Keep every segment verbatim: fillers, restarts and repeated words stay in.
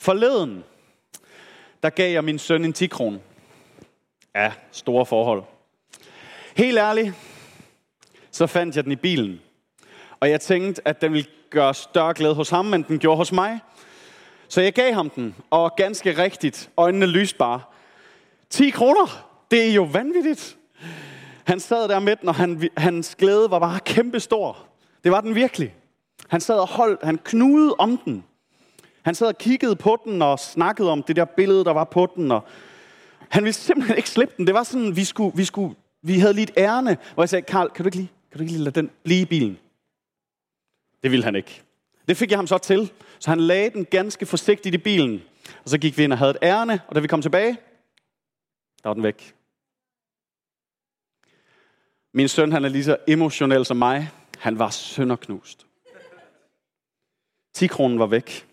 Forleden, der gav jeg min søn en ti kroner. Ja, store forhold. Helt ærligt, så fandt jeg den i bilen. Og jeg tænkte, at den ville gøre større glæde hos ham, end den gjorde hos mig. Så jeg gav ham den, og ganske rigtigt, øjnene lyste bare. ti kroner, det er jo vanvittigt. Han sad der med den, og han, hans glæde var bare kæmpestor. Det var den virkelig. Han sad og holdt, han knugede om den. Han sad og kiggede på den og snakkede om det der billede, der var på den. Og han ville simpelthen ikke slippe den. Det var sådan, vi skulle, vi skulle, vi havde lige et ærne, hvor jeg sagde, Karl, kan du ikke lige, kan du ikke lige lade den blive i bilen? Det ville han ikke. Det fik jeg ham så til. Så han lagde den ganske forsigtigt i bilen. Og så gik vi ind og havde et ærne, og da vi kom tilbage, der var den væk. Min søn, han er lige så emotionel som mig. Han var sønderknust. ti kronen var væk.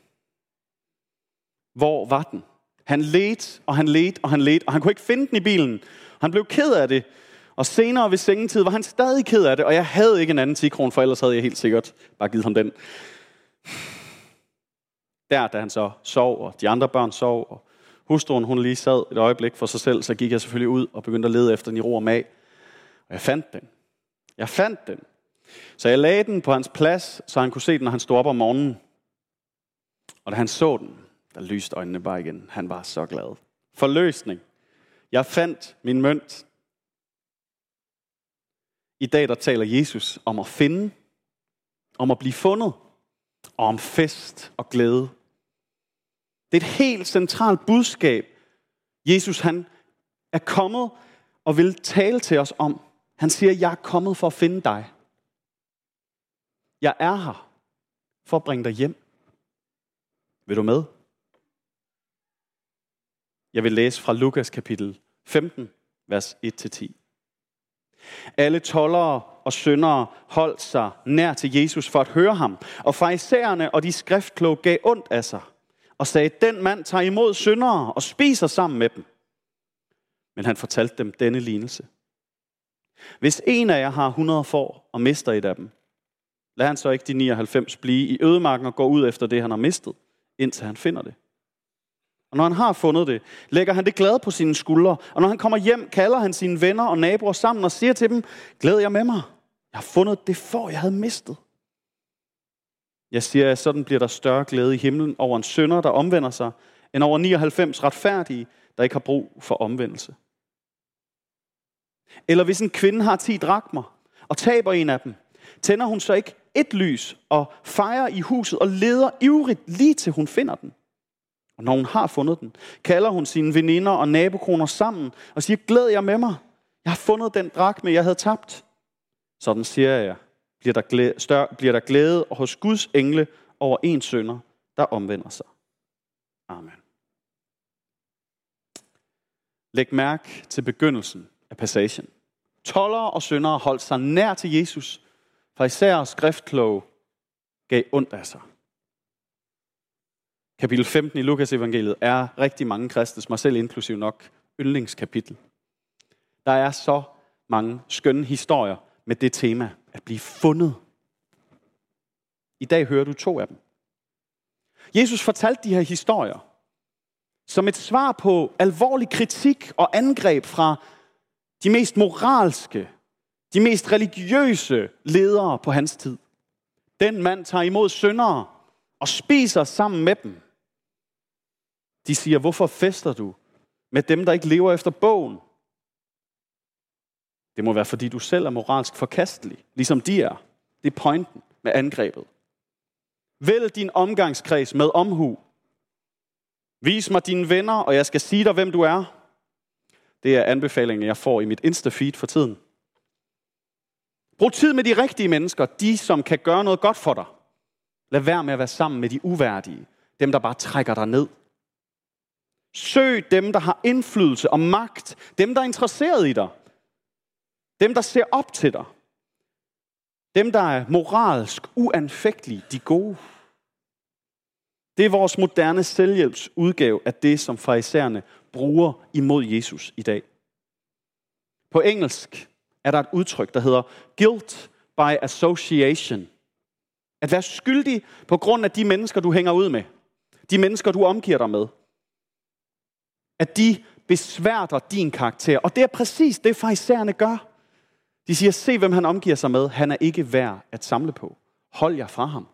Hvor var den? Han ledte, og han ledte, og han ledte, og han kunne ikke finde den i bilen. Han blev ked af det. Og senere ved sengetid var han stadig ked af det, og jeg havde ikke en anden ti kroner, for ellers havde jeg helt sikkert bare givet ham den. Der, da han så sov, og de andre børn sov, og hustruen, hun lige sad et øjeblik for sig selv, så gik jeg selvfølgelig ud og begyndte at lede efter den i ro og mag. Og jeg fandt den. Jeg fandt den. Så jeg lagde den på hans plads, så han kunne se den, når han stod op om morgenen. Og da han så den, der lyste øjnene bare igen. Han var så glad. Forløsning. Jeg fandt min mønt. I dag der taler Jesus om at finde, om at blive fundet, og om fest og glæde. Det er et helt centralt budskab. Jesus han er kommet og vil tale til os om. Han siger, jeg er kommet for at finde dig. Jeg er her for at bringe dig hjem. Vil du med? Jeg vil læse fra Lukas kapitel femten, vers et til ti. Alle toldere og syndere holdt sig nær til Jesus for at høre ham, og farisæerne og de skriftkloge gav ondt af sig, og sagde, den mand tager imod syndere og spiser sammen med dem. Men han fortalte dem denne lignelse. Hvis en af jer har hundrede får og mister et af dem, lad han så ikke de nioghalvfems blive i ødemarken og gå ud efter det, han har mistet, indtil han finder det. Og når han har fundet det, lægger han det glad på sine skuldre. Og når han kommer hjem, kalder han sine venner og naboer sammen og siger til dem, glæd jer med mig. Jeg har fundet det får, jeg havde mistet. Jeg siger, at sådan bliver der større glæde i himlen over en synder, der omvender sig, end over nioghalvfems retfærdige, der ikke har brug for omvendelse. Eller hvis en kvinde har ti drakmer og taber en af dem, tænder hun så ikke et lys og fejrer i huset og leder ivrigt lige til hun finder den. Og når hun har fundet den, kalder hun sine veninder og nabokoner sammen og siger, glæd jer med mig. Jeg har fundet den drakme, jeg havde tabt. Sådan siger jeg, bliver der glæde, større, bliver der glæde hos Guds engle over en synder, der omvender sig. Amen. Læg mærke til begyndelsen af passagen. Toldere og syndere holdt sig nær til Jesus, for især skriftkloge gav ondt af sig. Kapitel femten i Lukas evangeliet er rigtig mange kristnes, mig selv inklusiv nok, yndlingskapitel. Der er så mange skønne historier med det tema, at blive fundet. I dag hører du to af dem. Jesus fortalte de her historier som et svar på alvorlig kritik og angreb fra de mest moralske, de mest religiøse ledere på hans tid. Den mand tager imod syndere og spiser sammen med dem. De siger, hvorfor fester du med dem, der ikke lever efter bogen? Det må være, fordi du selv er moralsk forkastelig, ligesom de er. Det er pointen med angrebet. Vælg din omgangskreds med omhu. Vis mig dine venner, og jeg skal sige dig, hvem du er. Det er anbefalingen, jeg får i mit Insta-feed for tiden. Brug tid med de rigtige mennesker, de som kan gøre noget godt for dig. Lad være med at være sammen med de uværdige, dem der bare trækker dig ned. Søg dem, der har indflydelse og magt, dem der er interesseret i dig. Dem der ser op til dig. Dem der er moralsk uanfægtelige, de gode. Det er vores moderne selvhjælpsudgave af det, som farisæerne bruger imod Jesus i dag. På engelsk er der et udtryk, der hedder guilt by association. At være skyldig på grund af de mennesker, du hænger ud med. de mennesker, du omgiver dig med, at de besværter din karakter. Og det er præcis det, farisæerne gør. De siger, se hvem han omgiver sig med. Han er ikke værd at samle på. Hold jer fra ham.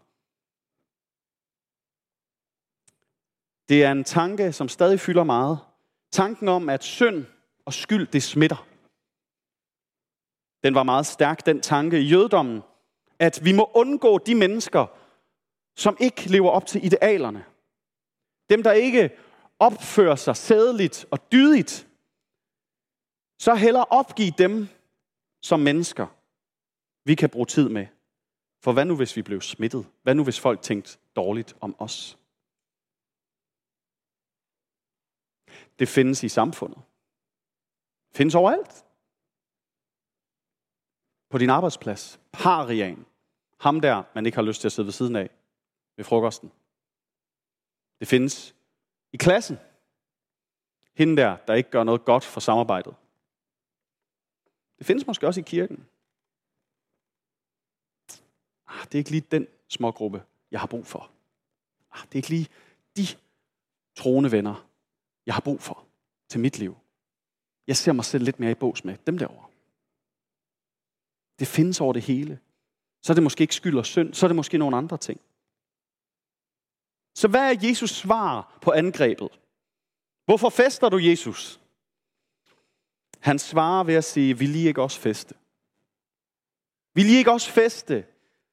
Det er en tanke, som stadig fylder meget. Tanken om, at synd og skyld, det smitter. Den var meget stærk, den tanke i jødedommen, at vi må undgå de mennesker, som ikke lever op til idealerne. Dem, der ikke opfører sig sædeligt og dydigt, så hellere opgive dem som mennesker, vi kan bruge tid med. For hvad nu, hvis vi blev smittet? Hvad nu, hvis folk tænkte dårligt om os? Det findes i samfundet. Det findes overalt. På din arbejdsplads. Parian. Ham der, man ikke har lyst til at sidde ved siden af ved frokosten. Det findes i klassen. Hende der, der ikke gør noget godt for samarbejdet. Det findes måske også i kirken. Ah, det er ikke lige den smågruppe, jeg har brug for. Ah, det er ikke lige de troende venner, jeg har brug for til mit liv. Jeg ser mig selv lidt mere i bås med dem derovre. Det findes over det hele. Så er det måske ikke skyld og synd, så er det måske nogle andre ting. Så hvad er Jesus svar på angrebet? Hvorfor fester du, Jesus? Han svarer ved at sige, vil I ikke også feste? Vil I ikke også feste?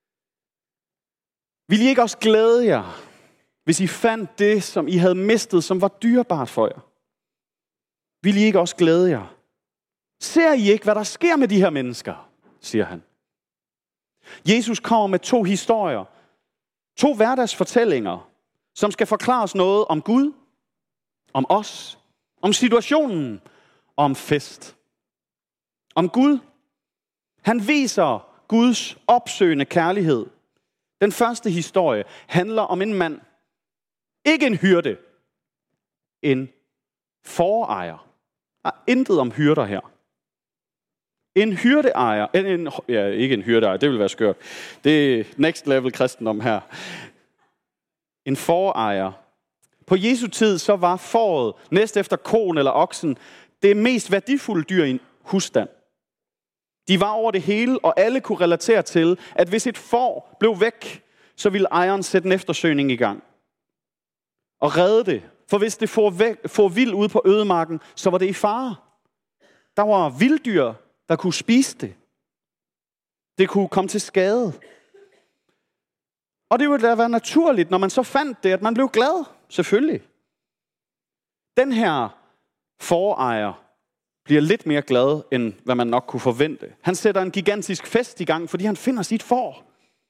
Vil I ikke også glæde jer, hvis I fandt det, som I havde mistet, som var dyrebart for jer? Vil I ikke også glæde jer? Ser I ikke, hvad der sker med de her mennesker? Siger han. Jesus kommer med to historier, to hverdagsfortællinger, som skal forklare os noget om Gud, om os, om situationen og om fest. Om Gud. Han viser Guds opsøgende kærlighed. Den første historie handler om en mand, ikke en hyrde, en fåreejer. Der er intet om hyrder her. En hyrdeejer, en, en, ja, ikke en hyrdeejer, det vil være skørt. Det er next level kristendom her. En fåreejer. På Jesu tid så var fåret, næst efter koen eller oksen, det mest værdifulde dyr i en husstand. De var over det hele, og alle kunne relatere til, at hvis et får blev væk, så ville ejeren sætte en eftersøgning i gang. Og redde det. For hvis det får, væk, får vild ud på ødemarken, så var det i fare. Der var vilddyr, der kunne spise det. Det kunne komme til skade. Og det ville da være naturligt, når man så fandt det, at man blev glad. Selvfølgelig. Den her fåreejer bliver lidt mere glad, end hvad man nok kunne forvente. Han sætter en gigantisk fest i gang, fordi han finder sit får.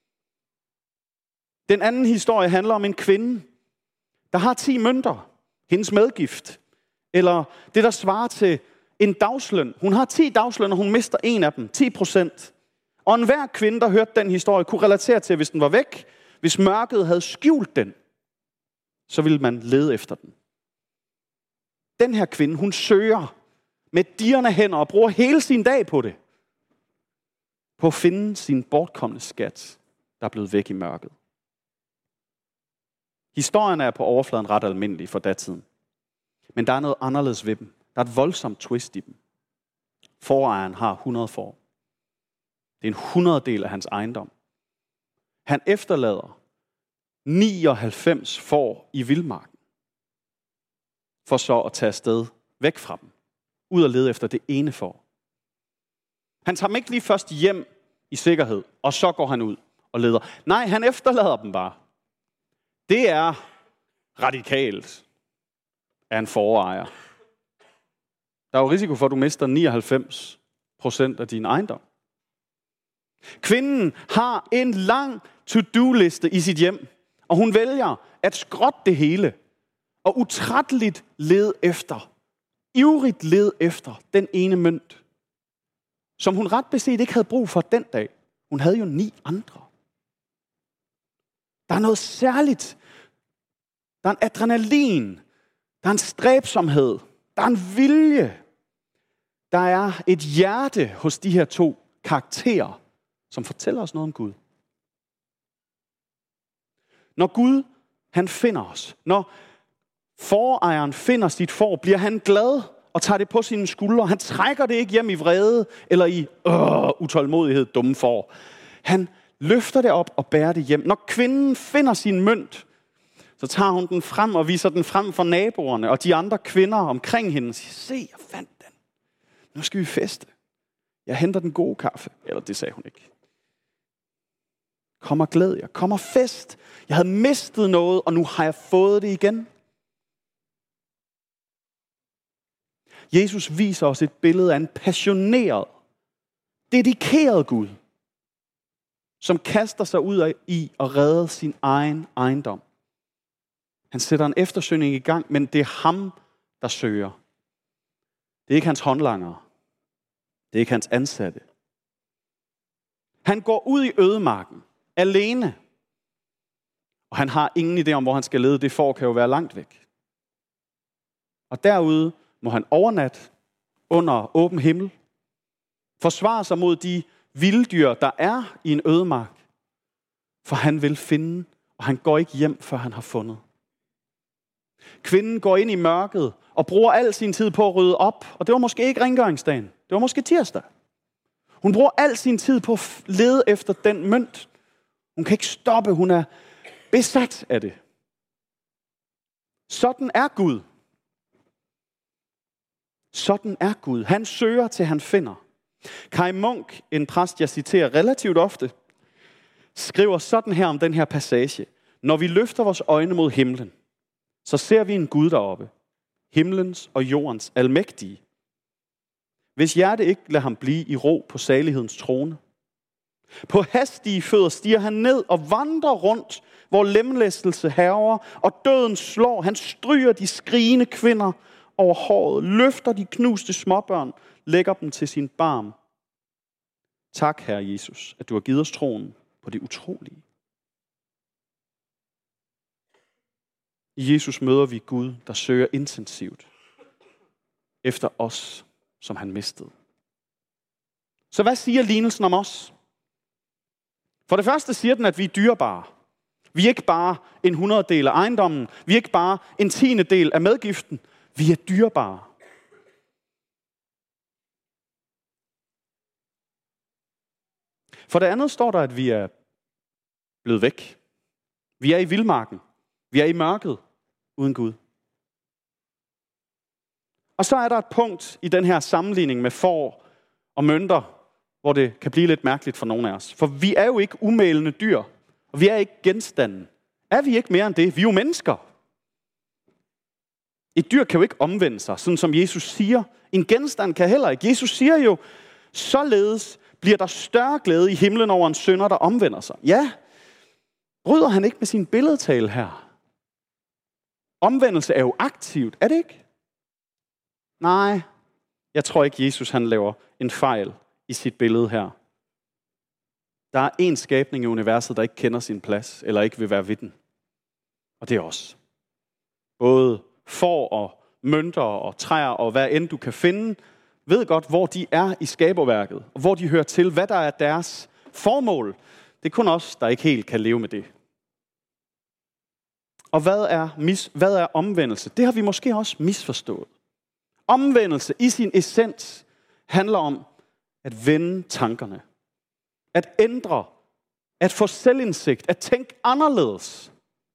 Den anden historie handler om en kvinde, der har ti mønter. Hendes medgift. Eller det, der svarer til en dagsløn. Hun har ti dagsløn, og hun mister en af dem. ti procent. Og enhver kvinde, der hørte den historie, kunne relatere til, hvis den var væk, hvis mørket havde skjult den, så ville man lede efter den. Den her kvinde, hun søger med dirrende hænder og bruger hele sin dag på det. På at finde sin bortkomne skat, der er blevet væk i mørket. Historien er på overfladen ret almindelig for datiden. Men der er noget anderledes ved dem. Der er et voldsomt twist i dem. Fåreejeren har hundrede får. Det er en hundreddel af hans ejendom. Han efterlader nioghalvfems får i vildmarken. For så at tage afsted væk fra dem. Ud og lede efter det ene får. Han tager dem ikke lige først hjem i sikkerhed, og så går han ud og leder. Nej, han efterlader dem bare. Det er radikalt af en fåreejer. Der er jo risiko for, at du mister nioghalvfems procent af din ejendom. Kvinden har en lang to-do-liste i sit hjem, og hun vælger at skrotte det hele, og utrætteligt lede efter, ivrigt lede efter den ene mønt, som hun ret beset ikke havde brug for den dag. Hun havde jo ni andre. Der er noget særligt. Der er en adrenalin. Der er en stræbsomhed. Der er en vilje. Der er et hjerte hos de her to karakterer, som fortæller os noget om Gud. Når Gud han finder os. Når fåreejeren finder sit får, bliver han glad og tager det på sine skuldre. Han trækker det ikke hjem i vrede eller i øh, utålmodighed, dumme får. Han løfter det op og bærer det hjem. Når kvinden finder sin mønt, så tager hun den frem og viser den frem for naboerne og de andre kvinder omkring hende og siger, se, jeg fandt den. Nu skal vi feste. Jeg henter den gode kaffe. Eller det sagde hun ikke. Kom og glæd jer. Kom og fest. Jeg havde mistet noget, og nu har jeg fået det igen. Jesus viser os et billede af en passioneret, dedikeret Gud, som kaster sig ud i at redde sin egen ejendom. Han sætter en eftersøgning i gang, men det er ham, der søger. Det er ikke hans håndlangere. Det er ikke hans ansatte. Han går ud i ødemarken, alene. Og han har ingen idé om, hvor han skal lede. Det får kan jo være langt væk. Og derude må han overnatte under åben himmel. Forsvare sig mod de vilddyr, der er i en ødemark. For han vil finde, og han går ikke hjem, før han har fundet. Kvinden går ind i mørket og bruger al sin tid på at rydde op. Og det var måske ikke rengøringsdagen. Det var måske tirsdag. Hun bruger al sin tid på at lede efter den mønt. Hun kan ikke stoppe. Hun er besat af det. Sådan er Gud. Sådan er Gud. Han søger til han finder. Kai Munk, en præst, jeg citerer relativt ofte, skriver sådan her om den her passage. Når vi løfter vores øjne mod himlen, så ser vi en Gud deroppe. Himlens og jordens almægtige. Hvis hjerte ikke lader ham blive i ro på salighedens trone. På hastige fødder stiger han ned og vandrer rundt, hvor lemlæstelse hærger, og døden slår. Han stryger de skrigende kvinder over håret, løfter de knuste småbørn, lægger dem til sin barm. Tak, Herre Jesus, at du har givet os troen på det utrolige. I Jesus møder vi Gud, der søger intensivt efter os, som han mistede. Så hvad siger lignelsen om os? For det første siger den, at vi er dyrebare. Vi er ikke bare en hundreddel af ejendommen. Vi er ikke bare en tiende del af medgiften. Vi er dyrebare. For det andet står der, at vi er blevet væk. Vi er i vildmarken. Vi er i mørket uden Gud. Og så er der et punkt i den her sammenligning med får og mønter, hvor det kan blive lidt mærkeligt for nogle af os. For vi er jo ikke umælende dyr, og vi er ikke genstande. Er vi ikke mere end det? Vi er jo mennesker. Et dyr kan jo ikke omvende sig, sådan som Jesus siger. En genstand kan heller ikke. Jesus siger jo, således bliver der større glæde i himlen over en synder, der omvender sig. Ja, bryder han ikke med sin billedtale her? Omvendelse er jo aktivt, er det ikke? Nej, jeg tror ikke, Jesus han laver en fejl i sit billede her. Der er en skabning i universet, der ikke kender sin plads, eller ikke vil være ved den. Og det er os. Både får og mønter og træer og hvad end du kan finde, ved godt, hvor de er i skaberværket, og hvor de hører til, hvad der er deres formål. Det er kun os, der ikke helt kan leve med det. Og hvad er, mis, hvad er omvendelse? Det har vi måske også misforstået. Omvendelse i sin essens handler om at vende tankerne. At ændre. At få selvindsigt. At tænke anderledes.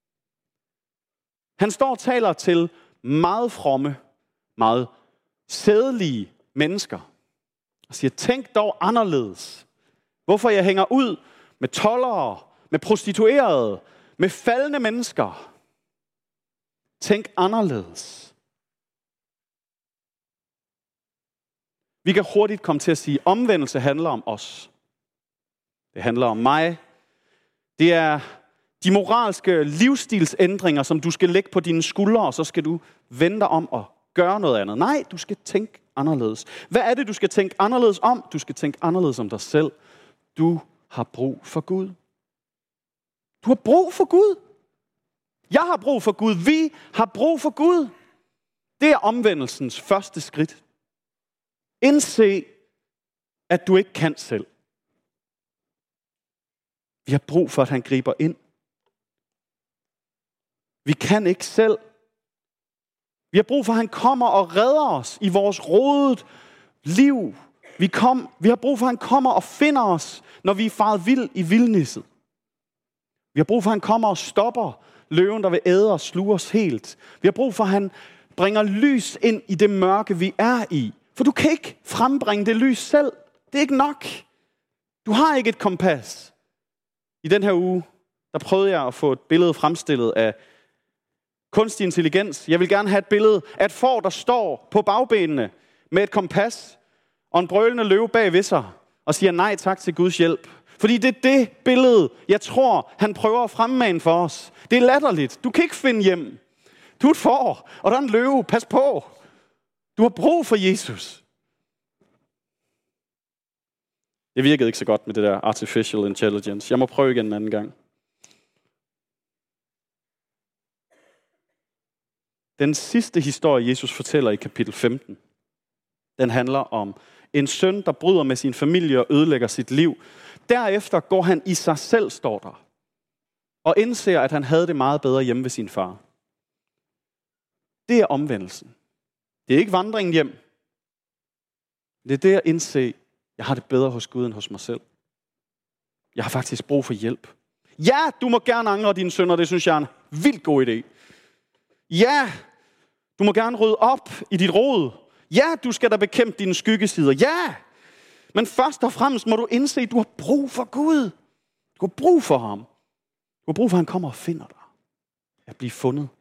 Han står og taler til meget fromme, meget sædelige mennesker. Og siger, tænk dog anderledes. Hvorfor jeg hænger ud med toldere, med prostituerede, med faldende mennesker. Tænk anderledes. Vi kan hurtigt komme til at sige, at omvendelse handler om os. Det handler om mig. Det er de moralske livsstilsændringer, som du skal lægge på dine skuldre, og så skal du vende dig om og gøre noget andet. Nej, du skal tænke anderledes. Hvad er det, du skal tænke anderledes om? Du skal tænke anderledes om dig selv. Du har brug for Gud. Du har brug for Gud. Jeg har brug for Gud. Vi har brug for Gud. Det er omvendelsens første skridt. Indse, at du ikke kan selv. Vi har brug for, at han griber ind. Vi kan ikke selv. Vi har brug for, at han kommer og redder os i vores rodet liv. Vi, kom, vi har brug for, at han kommer og finder os, når vi er faret vild i vildnisset. Vi har brug for, at han kommer og stopper løven, der vil æde og sluge os helt. Vi har brug for, at han bringer lys ind i det mørke, vi er i. For du kan ikke frembringe det lys selv. Det er ikke nok. Du har ikke et kompas. I den her uge, der prøvede jeg at få et billede fremstillet af kunstig intelligens. Jeg vil gerne have et billede af et får, der står på bagbenene med et kompas og en brølende løve bag ved sig og siger nej tak til Guds hjælp. Fordi det er det billede, jeg tror, han prøver at fremmane for os. Det er latterligt. Du kan ikke finde hjem. Du er et får, og der er en løve. Pas på. Du har brug for Jesus. Det virkede ikke så godt med det der artificial intelligence. Jeg må prøve igen en anden gang. Den sidste historie, Jesus fortæller i kapitel femten, den handler om en søn, der bryder med sin familie og ødelægger sit liv. Derefter går han i sig selv, står der, og indser, at han havde det meget bedre hjemme ved sin far. Det er omvendelsen. Det er ikke vandringen hjem. Det er det at indse, jeg har det bedre hos Gud end hos mig selv. Jeg har faktisk brug for hjælp. Ja, du må gerne angre dine synder, det synes jeg er en vildt god idé. Ja, du må gerne rydde op i dit rod. Ja, du skal da bekæmpe dine skyggesider. Ja, men først og fremmest må du indse, at du har brug for Gud. Du har brug for ham. Du har brug for, at han kommer og finder dig. At blive fundet.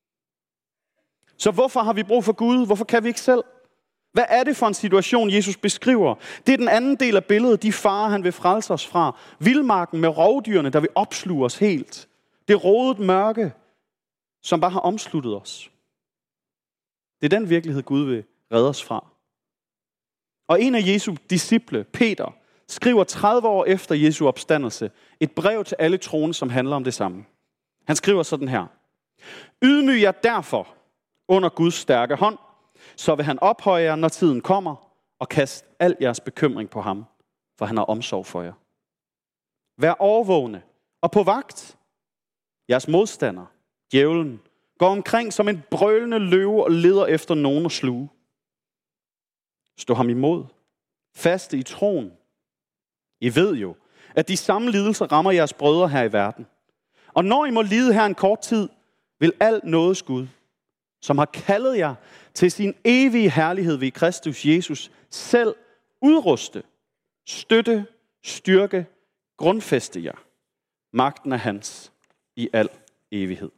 Så hvorfor har vi brug for Gud? Hvorfor kan vi ikke selv? Hvad er det for en situation, Jesus beskriver? Det er den anden del af billedet, de farer, han vil frelse os fra. Vildmarken med rovdyrene, der vil opsluge os helt. Det rodet mørke, som bare har omsluttet os. Det er den virkelighed, Gud vil redde os fra. Og en af Jesu disciple, Peter, skriver tredive år efter Jesu opstandelse et brev til alle troende, som handler om det samme. Han skriver sådan her. Ydmyg jer derfor under Guds stærke hånd, så vil han ophøje jer, når tiden kommer, og kaste al jeres bekymring på ham, for han har omsorg for jer. Vær overvågne og på vagt. Jeres modstander, djævlen, går omkring som en brølende løve og leder efter nogen at sluge. Stå ham imod. Faste i troen. I ved jo, at de samme lidelser rammer jeres brødre her i verden. Og når I må lide her en kort tid, vil alt nådes Gud, som har kaldet jer til sin evige herlighed ved Kristus Jesus, selv udruste, støtte, styrke, grundfæste jer. Magten er hans i al evighed.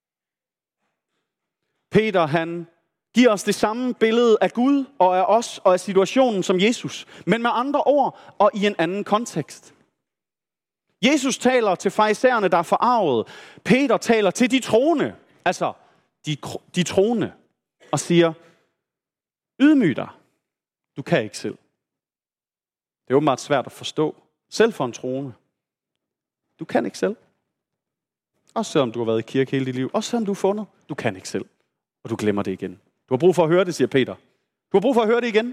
Peter, han giver os det samme billede af Gud og af os og af situationen som Jesus, men med andre ord og i en anden kontekst. Jesus taler til farisæerne, der er forarvet. Peter taler til de troende, altså de, de troende, og siger, ydmyg dig. Du kan ikke selv. Det er åbenbart svært at forstå, selv for en troende. Du kan ikke selv. Også selvom du har været i kirke hele dit liv, også selvom du er fundet, du kan ikke selv. Og du glemmer det igen. Du har brug for at høre det, siger Peter. Du har brug for at høre det igen.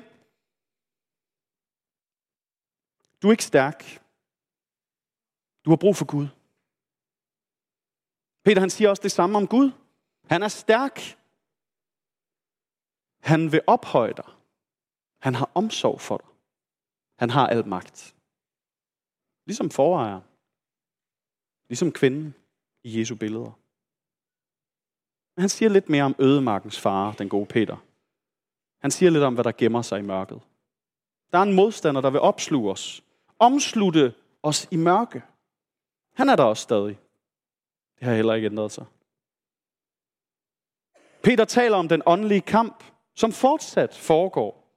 Du er ikke stærk. Du har brug for Gud. Peter, han siger også det samme om Gud. Han er stærk. Han vil ophøje dig. Han har omsorg for dig. Han har al magt. Ligesom forejer. Ligesom kvinden i Jesu billeder. Men han siger lidt mere om ødemarkens fare, den gode Peter. Han siger lidt om, hvad der gemmer sig i mørket. Der er en modstander, der vil opsluge os. Omslutte os i mørke. Han er der også stadig. Det har heller ikke ændret sig. Peter taler om den åndelige kamp, som fortsat foregår.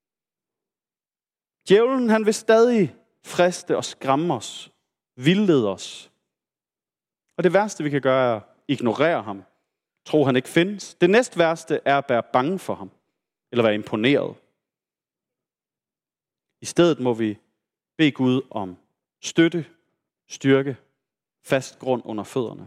Djævlen, han vil stadig friste og skræmme os, vildlede os. Og det værste, vi kan gøre, er at ignorere ham. Tro, han ikke findes. Det næst værste er at være bange for ham. Eller være imponeret. I stedet må vi bede Gud om støtte, styrke, fast grund under fødderne.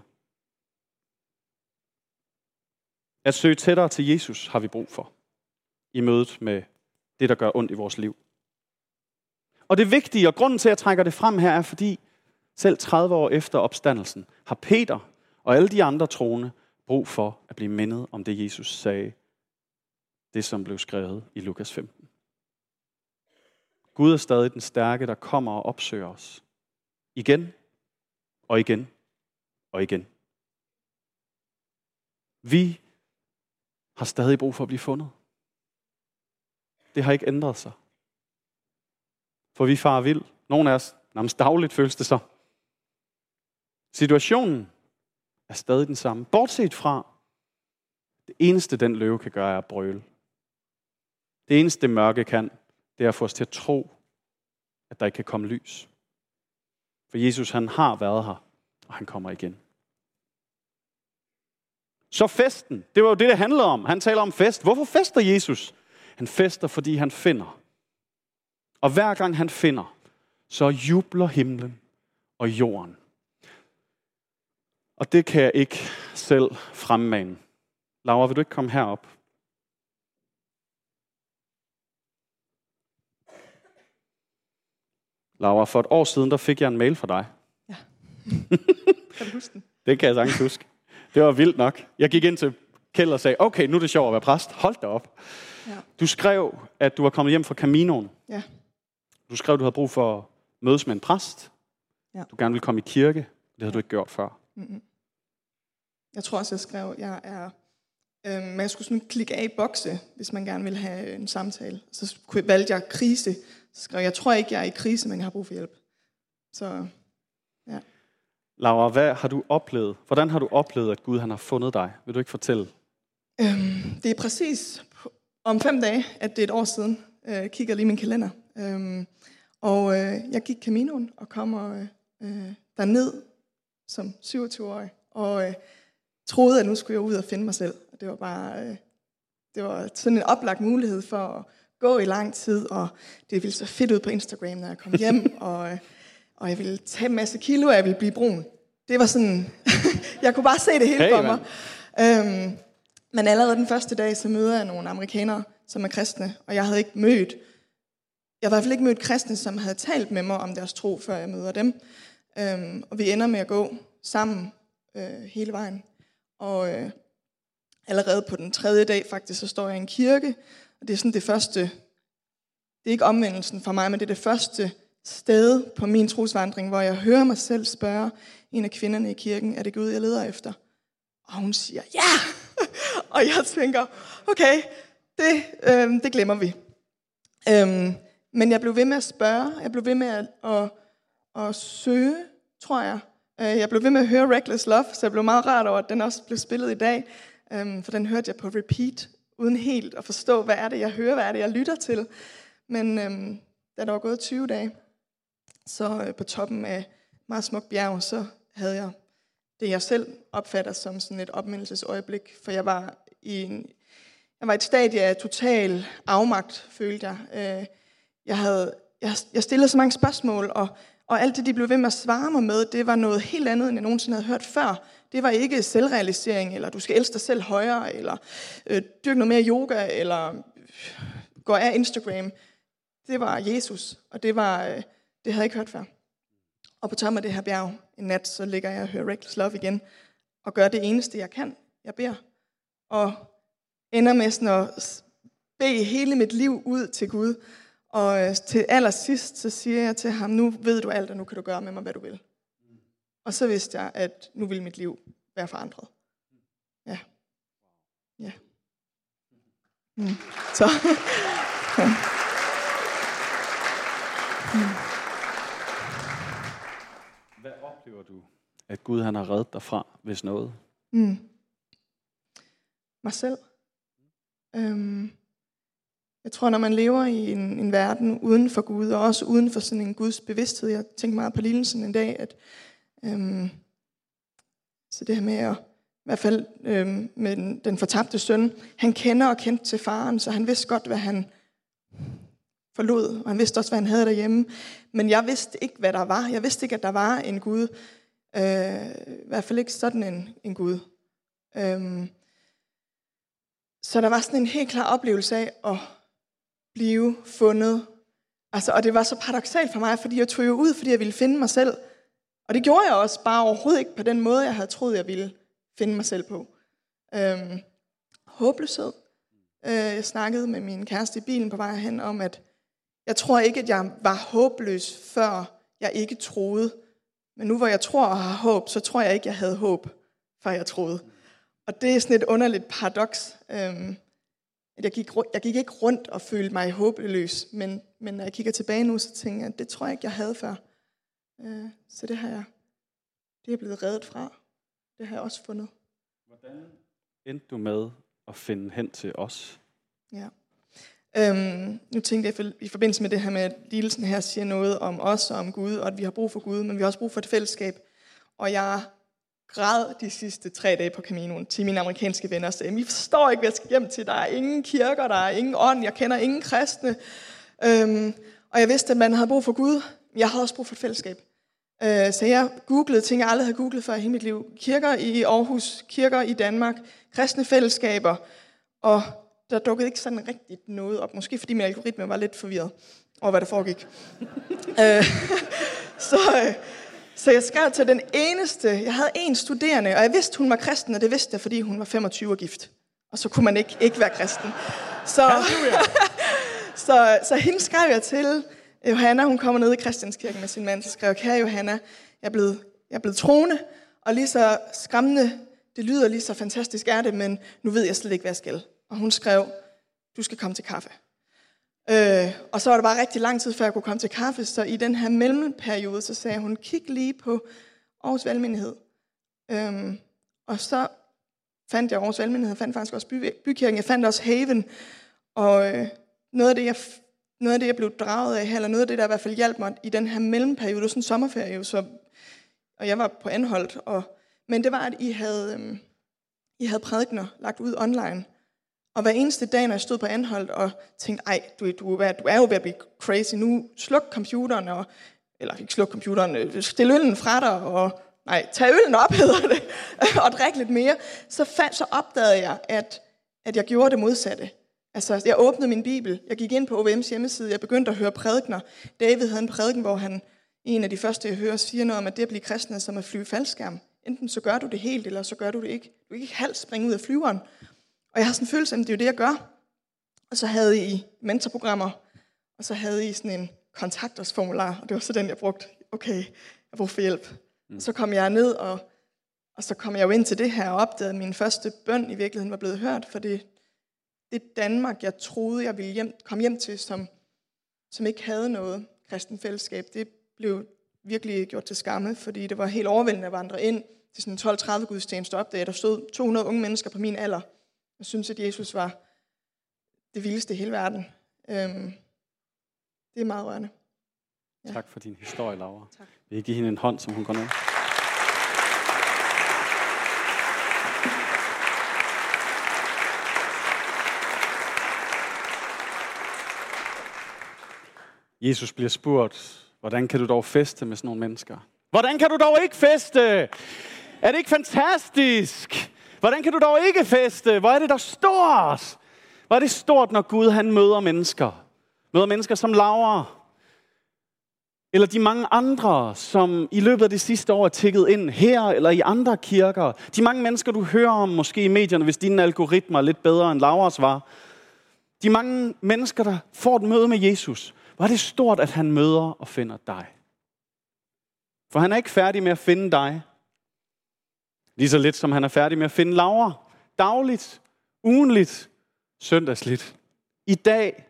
At søge tættere til Jesus har vi brug for. I mødet med det, der gør ondt i vores liv. Og det vigtige, og grunden til, at jeg trækker det frem her, er fordi selv tredive år efter opstandelsen, har Peter og alle de andre troende brug for at blive mindet om det, Jesus sagde. Det, som blev skrevet i Lukas femten. Gud er stadig den stærke, der kommer og opsøger os. Igen og igen og igen. Vi har stadig brug for at blive fundet. Det har ikke ændret sig. For vi farer vild. Nogle af os, nærmest dagligt føles det så. Situationen er stadig den samme. Bortset fra, det eneste den løve kan gøre er at brøle. Det eneste det mørke kan, det er at få os til at tro, at der ikke kan komme lys. For Jesus han har været her, og han kommer igen. Så festen, det var jo det, det handlede om. Han taler om fest. Hvorfor fester Jesus? Han fester, fordi han finder. Og hver gang han finder, så jubler himlen og jorden. Og det kan jeg ikke selv fremmane. Laura, vil du ikke komme herop? Laura, for et år siden, der fik jeg en mail fra dig. Ja. Kan du huske den? Det kan jeg sagtens huske. Det var vildt nok. Jeg gik ind til Kjeld og sagde, okay, nu er det sjovt at være præst. Hold da op. Ja. Du skrev, at du var kommet hjem fra Caminoen. Ja. Du skrev, at du havde brug for at mødes med en præst. Ja. Du gerne ville komme i kirke. Det havde ja. du ikke gjort før. Mm-mm. Jeg tror også, jeg skrev, jeg er... Øh, man skulle sådan klikke af i bokse, hvis man gerne ville have en samtale. Så valgte jeg krise. Så skrev jeg, jeg tror ikke, jeg er i krise, men jeg har brug for hjælp. Så, ja. Laura, hvad har du oplevet? Hvordan har du oplevet, at Gud han har fundet dig? Vil du ikke fortælle? Øhm, det er præcis om fem dage, at det er et år siden. Jeg øh, kigger lige min kalender. Øhm, og øh, jeg gik Caminoen og kommer øh, derned som syvogtyve-årig. Og øh, troede, at nu skulle jeg ud og finde mig selv. Og det var bare øh, det var sådan en oplagt mulighed for at gå i lang tid. Og det ville så fedt ud på Instagram, når jeg kom hjem. og, øh, og jeg ville tage en masse kilo, og jeg ville blive brun. Det var sådan... jeg kunne bare se det hele hey, for mig. Øhm, men allerede den første dag, så møder jeg nogle amerikanere, som er kristne. Og jeg havde ikke mødt... Jeg havde i hvert fald ikke mødt kristne, som havde talt med mig om deres tro, før jeg møder dem. Øhm, og vi ender med at gå sammen øh, hele vejen. Og øh, allerede på den tredje dag faktisk, så står jeg i en kirke. Og det er sådan det første... Det er ikke omvendelsen for mig, men det er det første sted på min trosvandring, hvor jeg hører mig selv spørge en af kvinderne i kirken, er det Gud, jeg leder efter? Og hun siger, ja! Og jeg tænker, okay, det, øh, det glemmer vi. Øhm, men jeg blev ved med at spørge, jeg blev ved med at, at, at søge, tror jeg. Jeg blev ved med at høre Reckless Love, så jeg blev meget rart over, at den også blev spillet i dag. Øhm, for den hørte jeg på repeat, uden helt at forstå, hvad er det, jeg hører, hvad er det, jeg lytter til. Men øhm, da der var gået tyve dage, så øh, på toppen af meget smukt bjerg, så havde jeg det, jeg selv opfatter som sådan et opmindelsesøjeblik. For jeg var i en, jeg var i et stadie af total afmagt, følte jeg. Øh, jeg, havde, jeg, jeg stillede så mange spørgsmål, og, og alt det, de blev ved med at svare mig med, det var noget helt andet, end jeg nogensinde havde hørt før. Det var ikke selvrealisering, eller du skal elske dig selv højere, eller øh, dyrke noget mere yoga, eller gå af Instagram. Det var Jesus, og det, var, øh, det havde jeg ikke hørt før. Og på toppen af det her bjerg en nat, så ligger jeg og hører Reckless Love igen, og gør det eneste, jeg kan. Jeg beder. Og ender med sådan at bede hele mit liv ud til Gud. Og til allersidst, så siger jeg til ham, nu ved du alt, og nu kan du gøre med mig, hvad du vil. Og så vidste jeg, at nu vil mit liv være forandret. Ja. Ja. Mm. Så. Ja. Mm. Hvad oplever du, at Gud han har reddet dig fra, hvis noget? Mm. Mig selv. Øhm. Jeg tror, når man lever i en, en verden uden for Gud, og også uden for sådan en Guds bevidsthed, jeg tænkte meget på lignelsen en dag, at øhm, så det her med at, i hvert fald øhm, med den, den fortabte søn, han kender og kendte til faren, så han vidste godt, hvad han forlod, og han vidste også, hvad han havde derhjemme. Men jeg vidste ikke, hvad der var. Jeg vidste ikke, at der var en Gud. Øh, I hvert fald ikke sådan en, en Gud. Øhm, så der var sådan en helt klar oplevelse af at blive fundet. Altså, og det var så paradoksalt for mig, fordi jeg tog jo ud, fordi jeg ville finde mig selv. Og det gjorde jeg også, bare overhovedet ikke på den måde, jeg havde troet, jeg ville finde mig selv på. Øhm, håbløshed. Øh, jeg snakkede med min kæreste i bilen på vej hen om, at jeg tror ikke, at jeg var håbløs, før jeg ikke troede. Men nu hvor jeg tror og har håb, så tror jeg ikke, jeg havde håb, før jeg troede. Og det er sådan et underligt paradoks. Øhm, at jeg, gik, jeg gik ikke rundt og følte mig håbløs, men, men når jeg kigger tilbage nu, så tænker jeg, at det tror jeg ikke, jeg havde før. Øh, så det har jeg, det er jeg blevet reddet fra. Det har jeg også fundet. Hvordan endte du med at finde hen til os? Ja. Øhm, nu tænkte jeg for, i forbindelse med det her med, at lidelsen her siger noget om os og om Gud, og at vi har brug for Gud, men vi har også brug for et fællesskab. Og jeg græd de sidste tre dage på Caminoen til mine amerikanske venner og sagde, vi forstår ikke, hvad jeg skal hjem til. Der er ingen kirker, der er ingen ånd, jeg kender ingen kristne. Øhm, og jeg vidste, at man havde brug for Gud. Jeg havde også brug for et fællesskab. Øh, så jeg googlede ting, jeg aldrig havde googlet før i hele mit liv. Kirker i Aarhus, kirker i Danmark, kristne fællesskaber. Og der dukkede ikke sådan rigtigt noget op. Måske fordi min algoritme var lidt forvirret over, hvad der foregik. øh, så... Øh, Så jeg skrev til den eneste, jeg havde en studerende, og jeg vidste, hun var kristen, og det vidste jeg, fordi hun var femogtyve og gift. Og så kunne man ikke, ikke være kristen. Så, så, så hende skrev jeg til. Johanna, hun kommer ned i Christianskirken med sin mand, så skrev jeg, kære Johanna, jeg er blevet, jeg er blevet troende, og lige så skræmmende, det lyder lige så fantastisk er det, men nu ved jeg slet ikke, hvad jeg skal. Og hun skrev, du skal komme til kaffe. Øh, og så var det bare rigtig lang tid, før jeg kunne komme til kaffe, så i den her mellemperiode, så sagde hun, kig lige på Aarhus Valgmenighed. Øhm, og så fandt jeg Aarhus Valgmenighed, fandt faktisk også by, bykirken, jeg fandt også Haven, og øh, noget, af det, jeg, noget af det, jeg blev draget af her, eller noget af det, der i hvert fald hjalp mig i den her mellemperiode, det var sådan en sommerferie, så, og jeg var på Anholt, og, men det var, at I havde, øhm, I havde prædikener lagt ud online. Og hver eneste dag, når jeg stod på Anholt og tænkte, ej, du, du, du er jo ved at blive crazy nu, sluk computeren, og, eller ikke sluk computeren, stil øllen fra dig, og nej, tag øllen op, hedder det, og drik lidt mere, så, fandt, så opdagede jeg, at, at jeg gjorde det modsatte. Altså, jeg åbnede min bibel, jeg gik ind på O V M's hjemmeside, jeg begyndte at høre prædikener. David havde en prædiken, hvor han, en af de første, jeg hører, siger noget om, at det at blive kristen er som at flyve faldskærm. Enten så gør du det helt, eller så gør du det ikke. Du kan ikke halvt springe ud af flyveren. Og jeg har sådan en følelse af, at det er jo det, jeg gør. Og så havde I mentorprogrammer, og så havde I sådan en kontakt os formular, og det var så den, jeg brugte. Okay, jeg brugte for hjælp. Mm. Og så kom jeg ned, og, og så kom jeg jo ind til det her, og opdagede, at min første bøn i virkeligheden var blevet hørt, for det, det Danmark, jeg troede, jeg ville hjem, komme hjem til, som, som ikke havde noget kristen fællesskab, det blev virkelig gjort til skamme, fordi det var helt overvældende at vandre ind til sådan en tolv tredive gudstjeneste, opdagede, der stod to hundrede unge mennesker på min alder. Jeg synes, at Jesus var det vildeste i hele verden. Øhm, det er meget rørende. Ja. Tak for din historie, Laura. Tak. Vil I give hende en hånd, som hun går ned? Jesus bliver spurgt, hvordan kan du dog feste med sådan nogle mennesker? Hvordan kan du dog ikke feste? Er det ikke fantastisk? Hvordan kan du dog ikke feste? Hvor er det dog stort? Hvor er det stort, når Gud han møder mennesker? Møder mennesker som Laura. Eller de mange andre, som i løbet af det sidste år er tikket ind her eller i andre kirker. De mange mennesker, du hører om måske i medierne, hvis dine algoritmer er lidt bedre end Lauras var. De mange mennesker, der får et møde med Jesus. Hvor er det stort, at han møder og finder dig. For han er ikke færdig med at finde dig. Lige så lidt som han er færdig med at finde Laura. Dagligt, ugenligt, søndagsligt. I dag,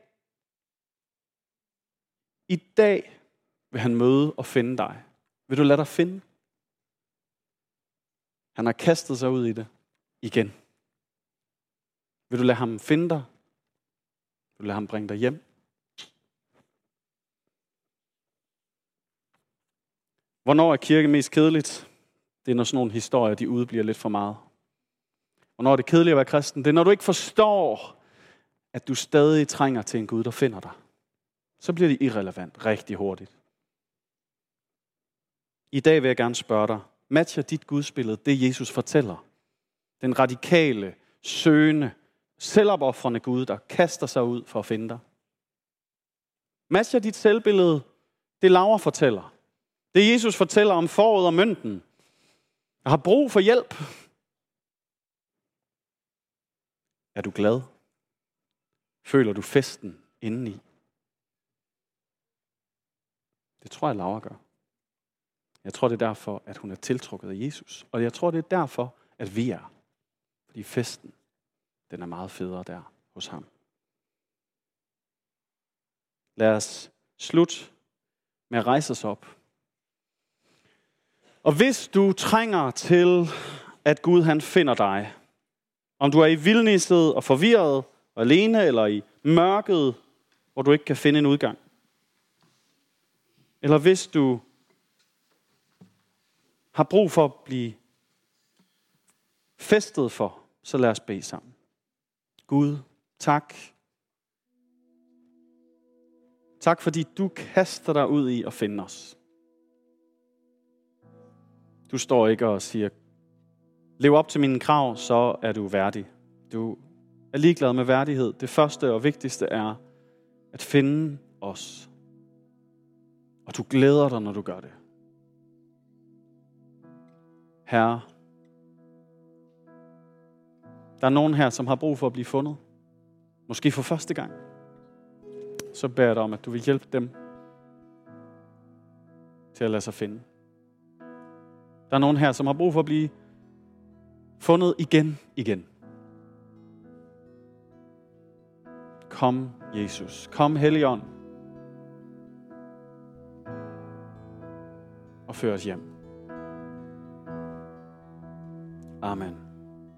i dag vil han møde og finde dig. Vil du lade dig finde? Han har kastet sig ud i det igen. Vil du lade ham finde dig? Vil du lade ham bringe dig hjem? Hvornår er kirke mest kedeligt? Det er når sådan nogle historier, de udebliver lidt for meget. Hvornår er det kedeligt at være kristen? Det er når du ikke forstår, at du stadig trænger til en Gud, der finder dig. Så bliver det irrelevant rigtig hurtigt. I dag vil jeg gerne spørge dig, matcher dit gudsbillede det, Jesus fortæller? Den radikale, søgende, selvopofrende Gud, der kaster sig ud for at finde dig. Matcher dit selvbillede det, Laura fortæller? Det, Jesus fortæller om foråret og mønten. Jeg har brug for hjælp. Er du glad? Føler du festen indeni? Det tror jeg, Laura gør. Jeg tror, det er derfor, at hun er tiltrukket af Jesus. Og jeg tror, det er derfor, at vi er. Fordi festen, den er meget federe der hos ham. Lad os slutte med at rejse os op. Og hvis du trænger til, at Gud han finder dig, om du er i vildnisset og forvirret og alene, eller i mørket, hvor du ikke kan finde en udgang, eller hvis du har brug for at blive festet for, så lad os bede sammen. Gud, tak. Tak fordi du kaster dig ud i at finde os. Du står ikke og siger, lev op til mine krav, så er du værdig. Du er ligeglad med værdighed. Det første og vigtigste er at finde os. Og du glæder dig, når du gør det. Herre, der er nogen her, som har brug for at blive fundet. Måske for første gang. Så beder jeg dig om, at du vil hjælpe dem til at lade sig finde. Der er nogen her, som har brug for at blive fundet igen, igen. Kom, Jesus. Kom, Helligånd. Og før os hjem. Amen.